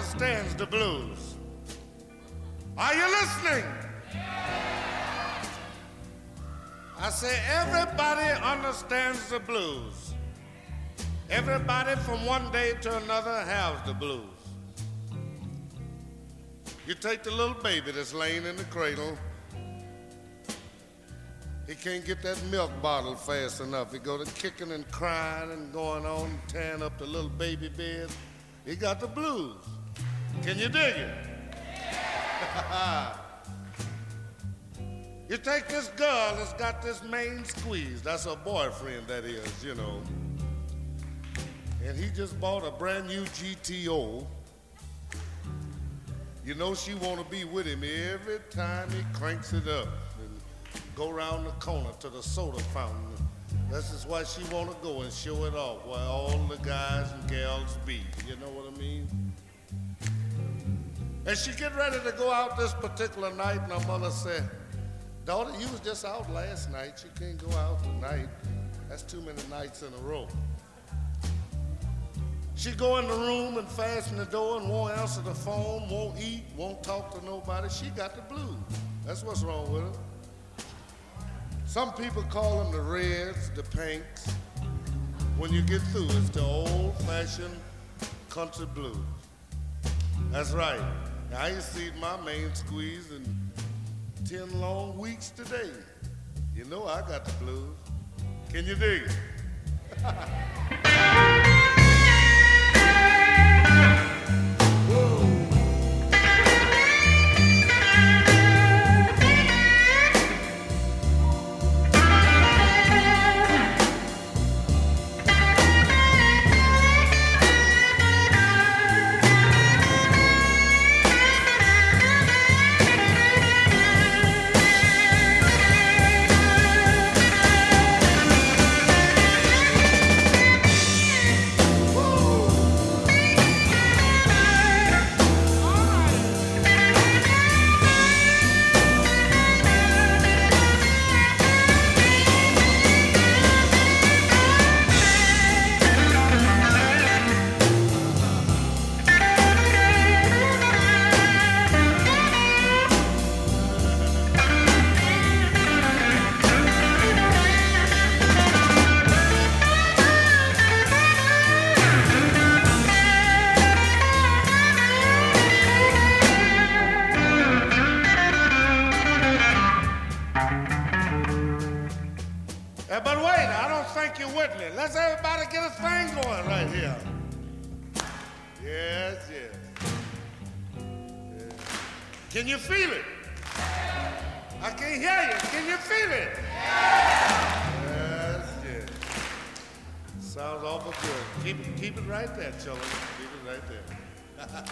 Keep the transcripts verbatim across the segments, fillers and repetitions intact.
understands the blues? Are you listening? I say everybody understands the blues. Everybody from one day to another has the blues. You take the little baby that's laying in the cradle. He can't get that milk bottle fast enough. He go to kicking and crying and going on, tearing up the little baby bed. He got the blues. Can you dig it? You take this girl that's got this main squeeze. That's her boyfriend, that is, you know. And he just bought a brand new G T O. You know she want to be with him every time he cranks it up and go around the corner to the soda fountain. This is why she want to go and show it off, where all the guys and gals be. You know what I mean? And she get ready to go out this particular night, and her mother said, "Daughter, you was just out last night. You can't go out tonight. That's too many nights in a row." She go in the room and fasten the door and won't answer the phone, won't eat, won't talk to nobody. She got the blues. That's what's wrong with her. Some people call them the reds, the pinks. When you get through, it's the old-fashioned country blues. That's right. I ain't seen my main squeeze in ten long weeks today. You know I got the blues. Can you dig it? Let's everybody get a thing going right here. Yes, yes. yes. Can you feel it? I can't hear you. Can you feel it? Yes, yes. Sounds awful good. Keep it, keep it right there, children. Keep it right there.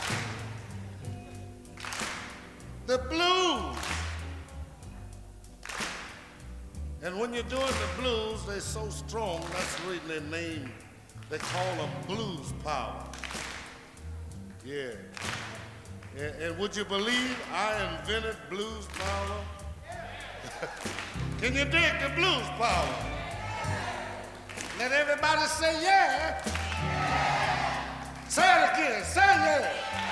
The blues. And when you're doing the blues, they're so strong, that's the reason they name, they call them blues power. Yeah. And, and would you believe I invented blues power? Can you dig the blues power? Let everybody say yeah. Say it again, say yeah.